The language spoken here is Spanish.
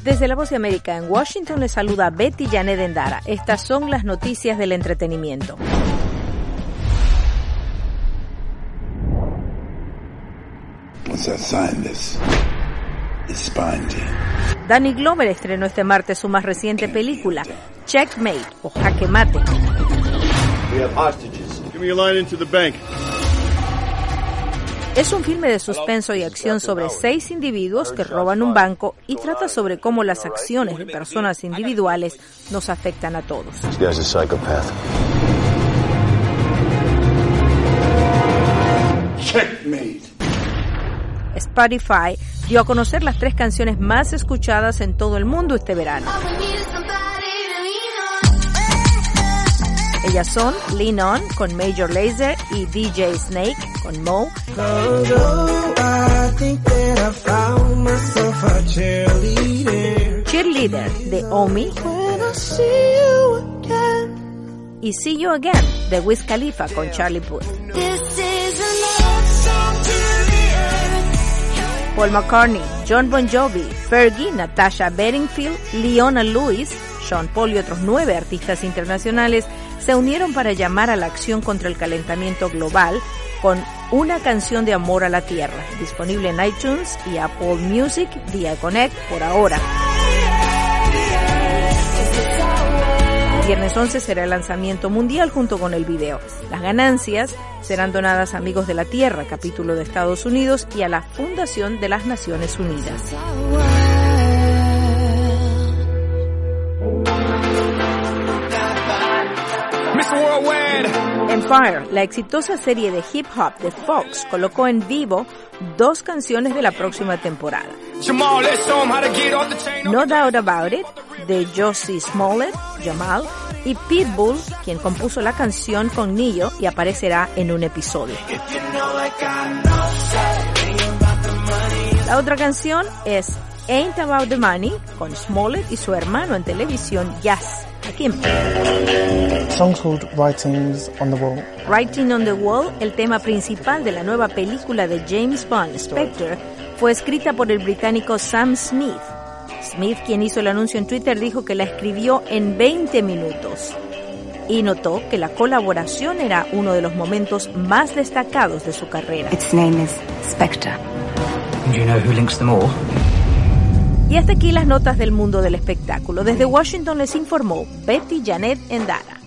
Desde La Voz de América en Washington les saluda Betty Janet Endara. Estas son las noticias del entretenimiento. Once I sign this, it's binding. Danny Glover estrenó este martes su más reciente película, Checkmate o Jaque Mate. We have hostages. Give me a line into the bank. Es un filme de suspenso y acción sobre 6 individuos que roban un banco y trata sobre cómo las acciones de personas individuales nos afectan a todos. This guy's a psychopath. Checkmate. Spotify dio a conocer las 3 canciones más escuchadas en todo el mundo este verano. Ellas son Lean On con Major Lazer y DJ Snake con Mo, Cheerleader de Omi y See You Again de Wiz Khalifa con Charlie Puth. Paul McCartney, John Bon Jovi, Fergie, Natasha Bedingfield, Leona Lewis, Sean Paul y otros 9 artistas internacionales se unieron para llamar a la acción contra el calentamiento global con una canción de amor a la tierra, disponible en iTunes y Apple Music vía Connect por ahora. El viernes 11 será el lanzamiento mundial junto con el video. Las ganancias serán donadas a Amigos de la Tierra, capítulo de Estados Unidos, y a la Fundación de las Naciones Unidas. Empire, la exitosa serie de hip hop de Fox, colocó en vivo 2 canciones de la próxima temporada. No Doubt About It, de Jussie Smollett, Jamal, y Pitbull, quien compuso la canción con Ne-Yo y aparecerá en un episodio. La otra canción es Ain't About the Money, con Smollett y su hermano en televisión, Jazz. Aquí en Song's called Writings on the Wall. Writing on the Wall, el tema principal de la nueva película de James Bond, Spectre, fue escrita por el británico Sam Smith. Smith, quien hizo el anuncio en Twitter, dijo que la escribió en 20 minutos y notó que la colaboración era uno de los momentos más destacados de su carrera. Its name is Spectre. Do you know who links them all? Y hasta aquí las notas del mundo del espectáculo. Desde Washington les informó Betty Janet Endara.